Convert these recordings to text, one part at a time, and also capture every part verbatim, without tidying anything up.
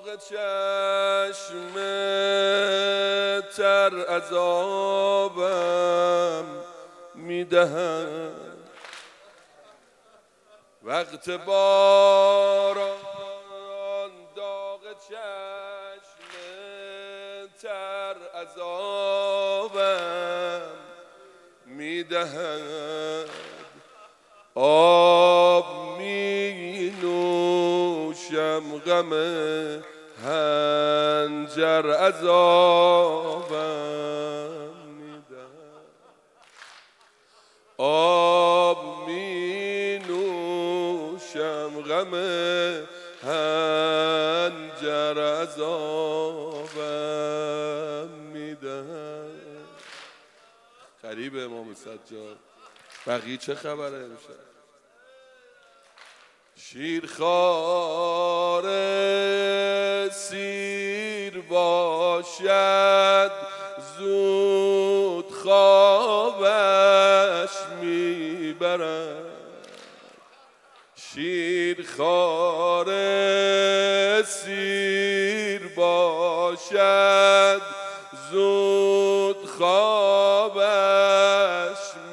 چشم تر عذابم میدهد وقت باران داغ چشم تر عذابم میدهد آب می نوشم غم هنجر عذابم میدهد آب می نوشم غم هنجر عذابم میدهد. غریب امام سجاد بقیه چه خبره امشب؟ شیرخوار سیر باشد زود خوابش میبرد شیرخوار سیر باشد زود خوابش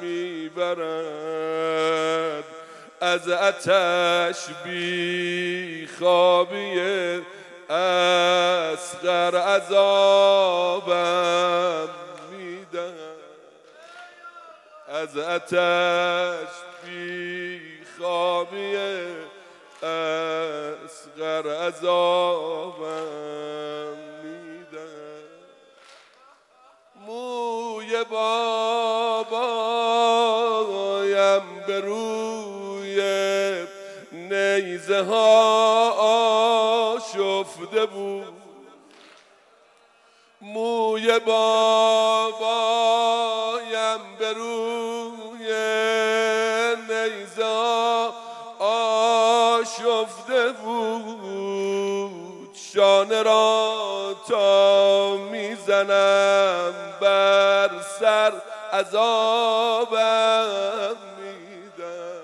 میبرد از آتش بی خوابی اصغر عذابم میدهد از آتش بی خوابی اصغر عذابم میدهد موی بابایم به روی نیزه ها آشفته بود موی بابایم به روی نیزه ها آشفته بود شانه را تا میزنم بر سر عذابم میدم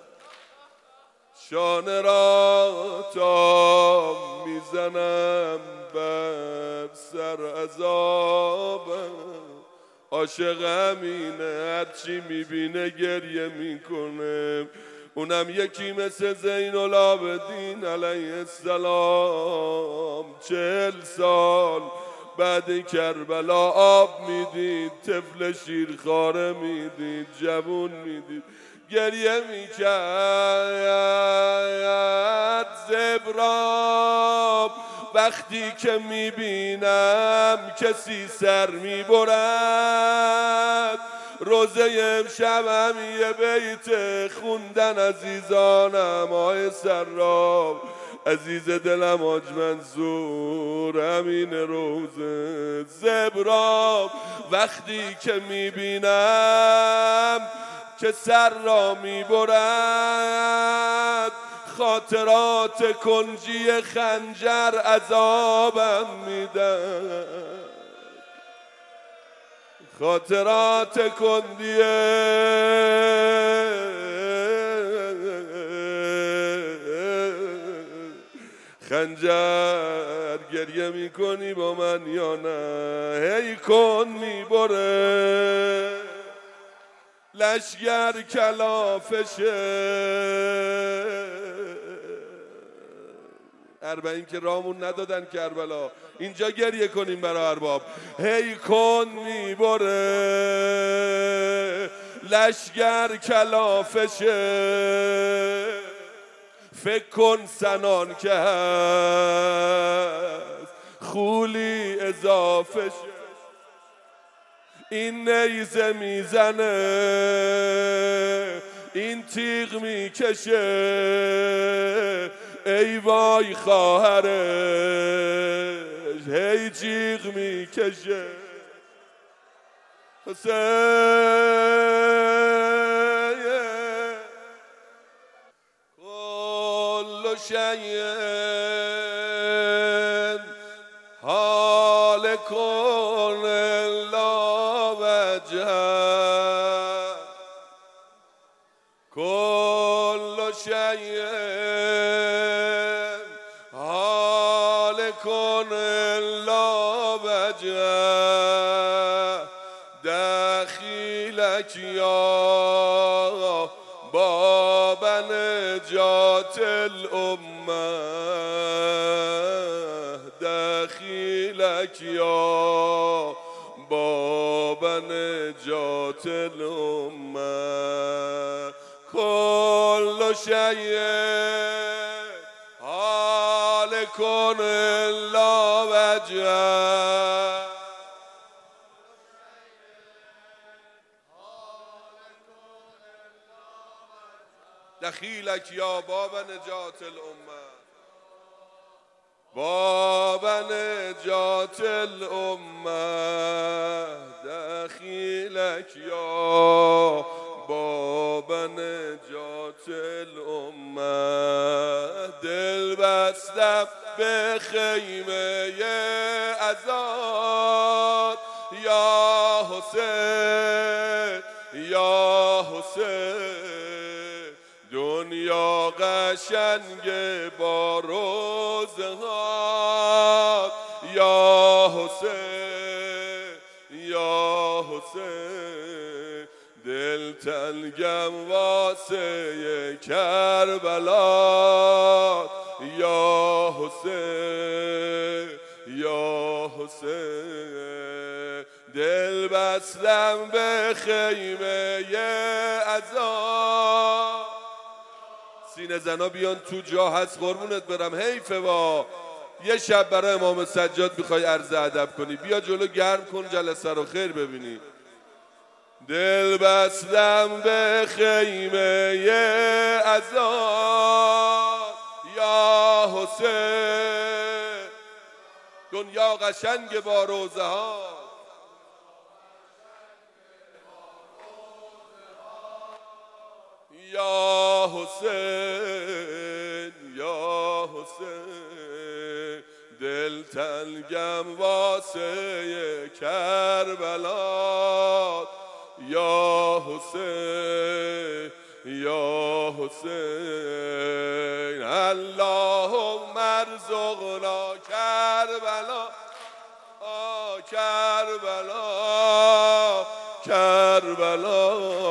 شانه را تا میزنم بر سر عذابم عاشق همینه هرچی میبینه گریه میکنه اونم یکی مثل زین العابدین علیه السلام چهل سال بعد کربلا آب میدید طفل شیرخواره میدید جوون میدید گریه میکرد زبراب وقتی که میبینم کسی سر میبرد روزه امشب یه بیت خوندن عزیزانم آی سراب عزیز دلم حاج منصور همین روزه زبراب وقتی که میبینم که سر را میبرد خاطرات کنجی خنجر عذابم میدن خاطرات کندی خنجر گریه میکنی با من یا نه هی کن میبره لشگر کلافشه اربعین که رامون ندادن کربلا اینجا گریه کنیم برای ارباب هی کن میبره لشگر کلافشه فکر کن سنان که هست خولی اضافه شد این نیزه میزنه این تیغ میکشه ای وای خواهرش هی جیغ میکشه حسین کل شیء حال کن لا وجه کل شیء حال کن الا وجهه دخیلک یا باب نجات الامه دخیلک یا باب نجات الامه کل شیء هالک الا وجهه دخیلک یا باب نجات الامه باب نجات الامه دخیلک یا باب نجات الامه دل بستم به خیمه عزاد یا حسین یا حسین دنیا قشنگ با روزهات یا حسین یا حسین دل تنگم واسه کربلا یا حسین یا حسین دل بستم به خیمه عزا سینه زنا بیان تو جا هست قربونت برم حیفه وا یه شب برای امام سجاد میخوای عرض ادب کنی بیا جلو گرم کن جلسه رو خیر ببینی دل بستم به خیمه عزا یا حسین دنیا قشنگ با روزه ها یا حسین یا حسین دل تنگم واسه کربلا یا حسین یا حسین اللهم ارزقنا کربلا کربلا کربلا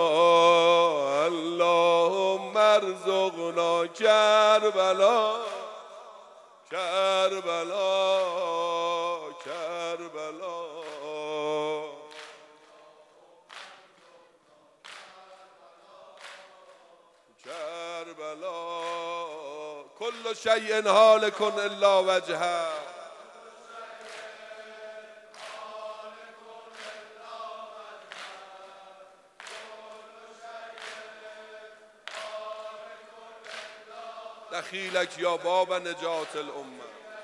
اللهم ارزقنا کربلا کربلا کربلا کربلا کل شیء هالک الا وجهه دخیلک یا باب نجات الامه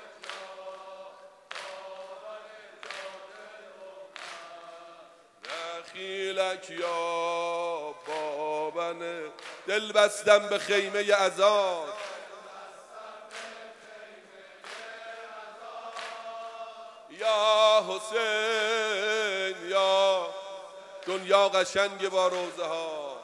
دخیلک یا باب دل بستم به خیمه عزاد یا حسین یا دنیا قشنگ با روزه ها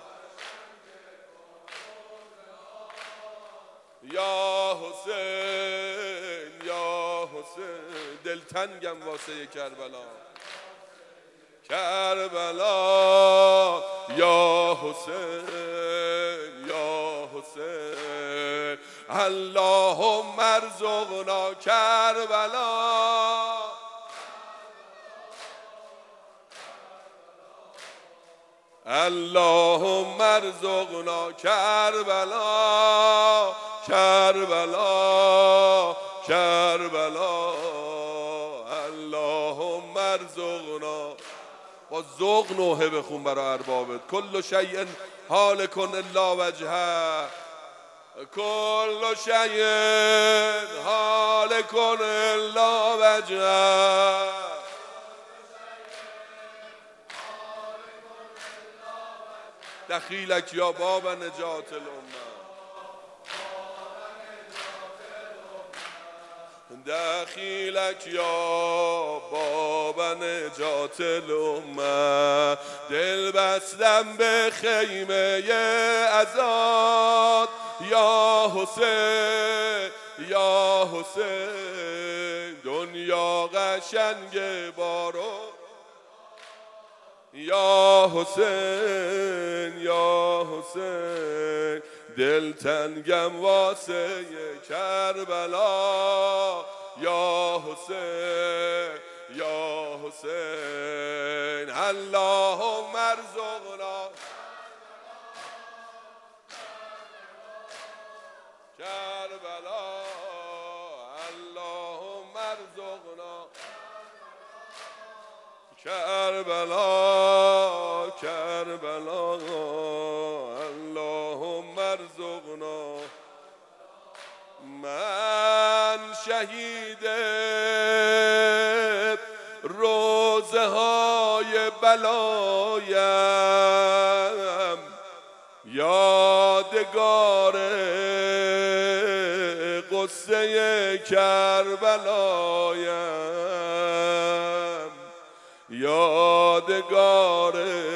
یا حسین یا حسین دلتنگم واسه کربلا کربلا یا حسین یا حسین اللهم ارزقنا کربلا اللهم ارزقنا کربلا کربلا کربلا اللهم ارزقنا با ذوق نوحه بخون برای اربابت کل شیء هالک الا وجهه کل شیء هالک الا وجهه دخیلک یا باب نجات الامه دخیلک یا باب نجات الامه دل بستم به خیمه عزاد یا حسین یا حسین دنیا قشنگ بارو یا حسین یا حسین دل تنگم واسه کربلا یا حسین یا حسین اللهم ارزقنا کربلا اللهم ارزقنا کربلا کربلا اللهم ارزقنا من شهید روزه های بلایم یادگار قصه کربلایم یادگار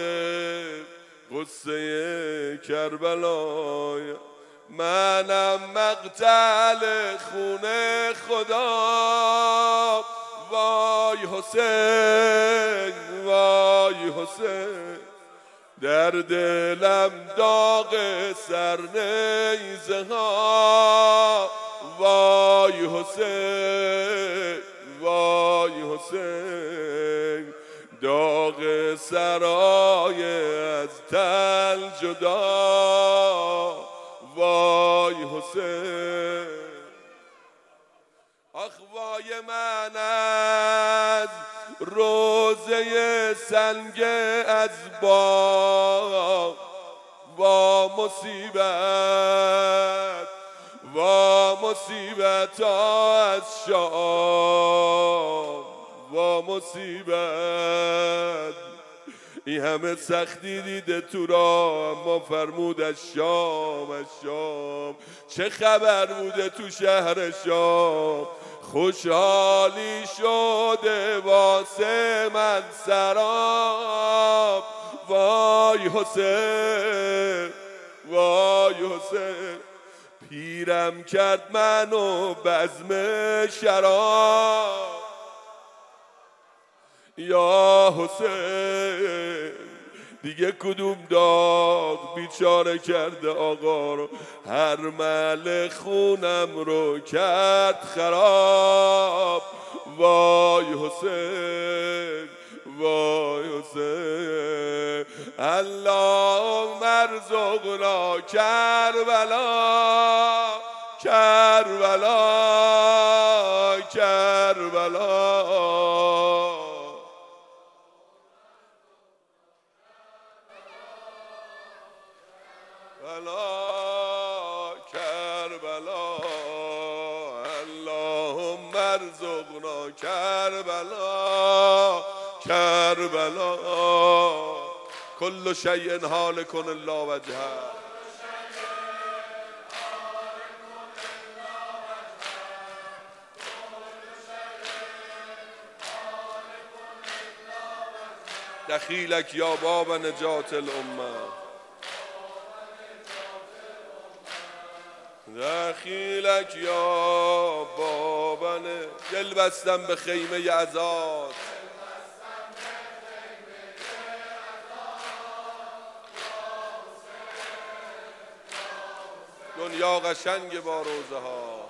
قصه کربلایم منم مقتل خون خدا وای حسین وای حسین در دلم داغ سرنیزه ها وای حسین وای حسین داغ سرای از تل جدا وای حسین آخ وای من از روزه سنگ از با با مصیبت با مصیبت از شام با مصیبت این همه سختی دیده تو را اما فرمود از شام از شام چه خبر بوده تو شهر شام خوشحالی شده واسه من سراب وای حسین وای حسین پیرم کرد منو بزم شراب یا حسین دیگه کدوم داغ بیچاره کرده آقا رو هر مل خونم رو کرد خراب وای حسین وای حسین اللهم ارزقنا کربلا کربلا کربلا کربلا اللهم ارزقنا کربلا کربلا كل شيء هالك الا وجهه دخيلك يا باب نجاة الأمة دخیلک یا بابنه دل بستم به خیمه عزاد دنیا قشنگ با روزه ها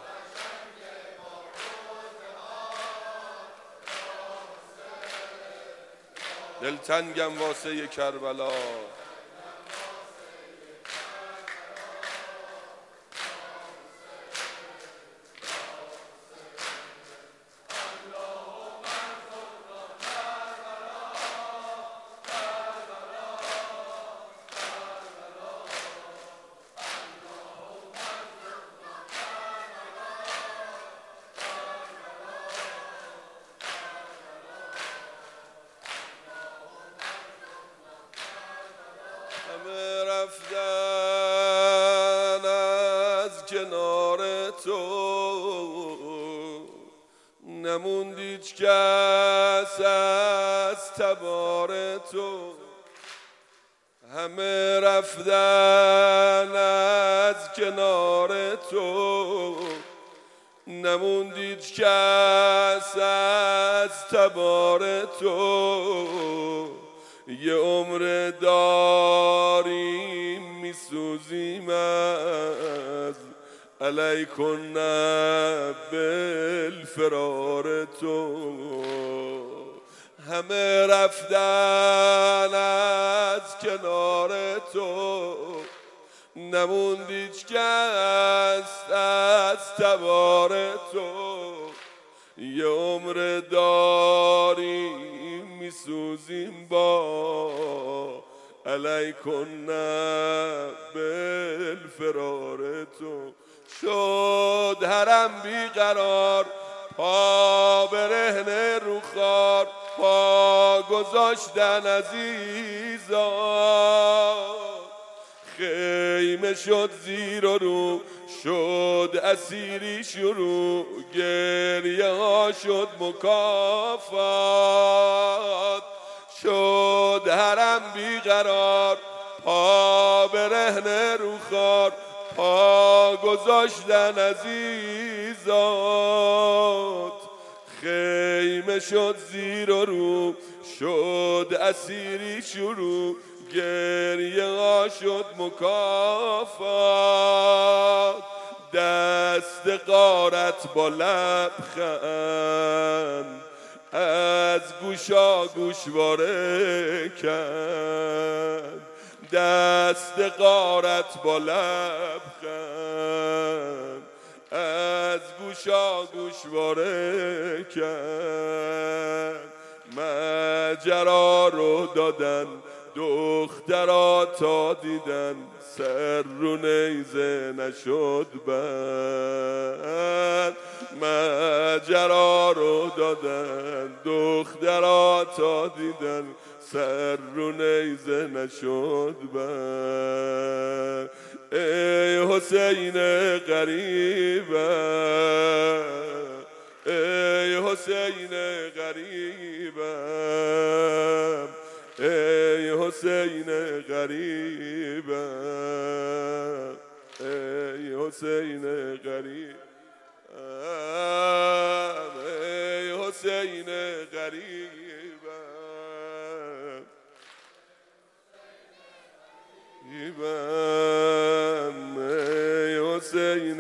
دلتنگم واسه کربلا همه رفتن از کنار تو نموند هیچ کس از تبار تو همه رفتن از کنار تو نموندید کس از تبار تو، یه عمر داریم میسوزیم از علیکن بالفرار تو. همه رفتن از کنار تو، نموندید کس از تبار تو، یه عمر داریم میسوزیم با علیکن بالفرار تو. شد حرم بیقرار، پا برهنه رو خار، پا گذاشتن عزیزان. خیمه شد زیر و رو، شد اسیری شروع، گریه ها شد مکافات. شد حرم بیقرار، پا برهنه رو خار، پا گذاشتن عزیزات. خیمه شد زیر و رو، شد اسیری شروع، گریه ها شد مکافات. دست غارت با لبخند از گوشا گوشواره کرد. دست غارت با لبخند از گوشا گوشواره کرد. ماجرا رو دادن دخترا تا دیدن، سر رو نیزه نشد بند. ماجرا رو دادن دخترا تا دیدن، سر رو نیزه نشد بند. ای حسین غریبم، ای حسین غریبم، ای حسین غریبم، ای حسین غریبم، ای حسین غریبم، ای حسین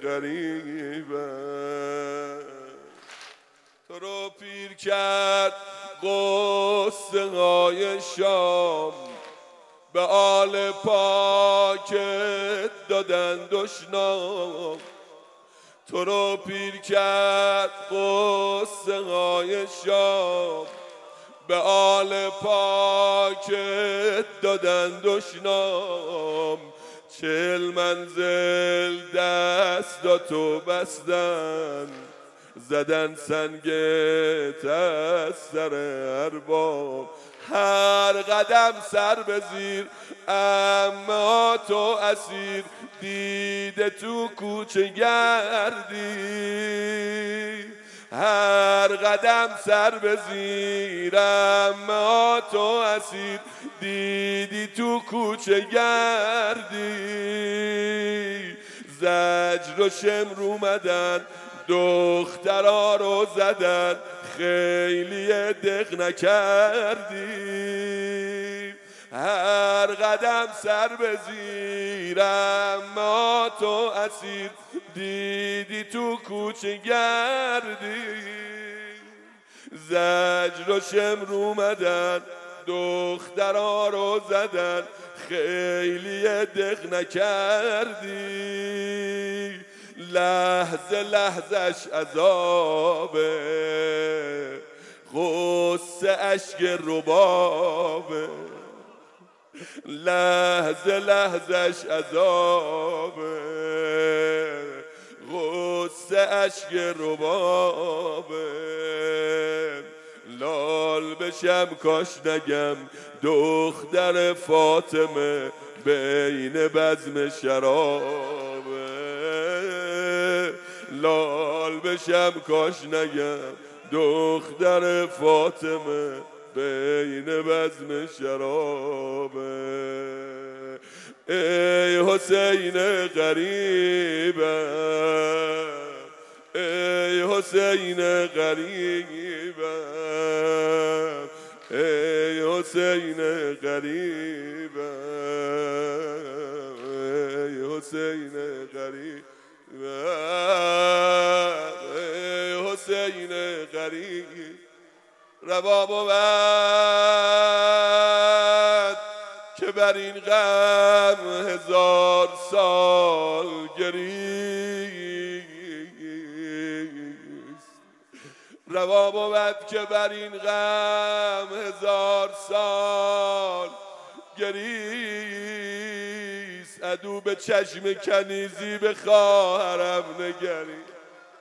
غریبم. تو رو پیر کرد قصه های شام، به آل پاکت دادن دشنام. تو رو پیر کرد قصه های شام، به آل پاکت دادن دشنام. چل منزل دستاتو بستن، زدن سنگت از سر ارباب. هر قدم سر به زیر، اما تو اسیر، دیده تو کوچه گردی. هر قدم سر به زیر، اما تو اسیر، دیدی تو کوچه گردی. زجر و شمر اومدن دخترا رو زدن، خیلی دق نکردی. هر قدم سر به زیر، اما تو اسیر، دیدی تو کوچه گردی. زجر و شمر اومدن دخترا رو زدن، خیلی دق نکردی. لحظه لحظش عذابه، غصه اشک ربابه. لحظه لحظش عذابه، غصه اشک ربابه. لال بشم کاش نگم دختر فاطمه، بین بزم شرابه. لال بشم کاش نگم دختر فاطمه، بین بزم شرابه. ای حسین غریبم، حسین غریبم، ای حسین غریبم، ای حسین غریبم، ای حسین غریب. روا بود که بر این غم هزار سال گریست، روا بود که بر این غم هزار سال گریست. عدو به چشم کنیزی به خواهرم نگرید.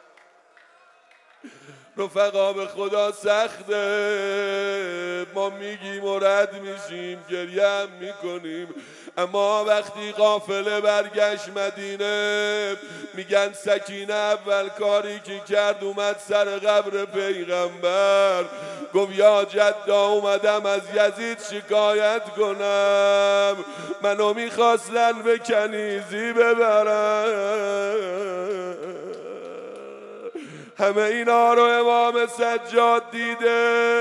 رفقا به خدا سخته، ما میگیم و رد میشیم، گریه هم میکنیم، اما وقتی قافله برگشت مدینه میگن سکینه اول کاری که کرد اومد سر قبر پیغمبر، گفت یا جدا اومدم از یزید شکایت کنم، منو میخواستن به کنیزی ببرن. همه اینا رو امام سجاد دیده،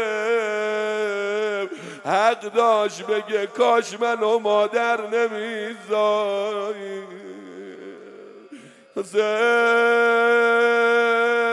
حق داشت بگه کاش منو مادر نمیذاری. حسین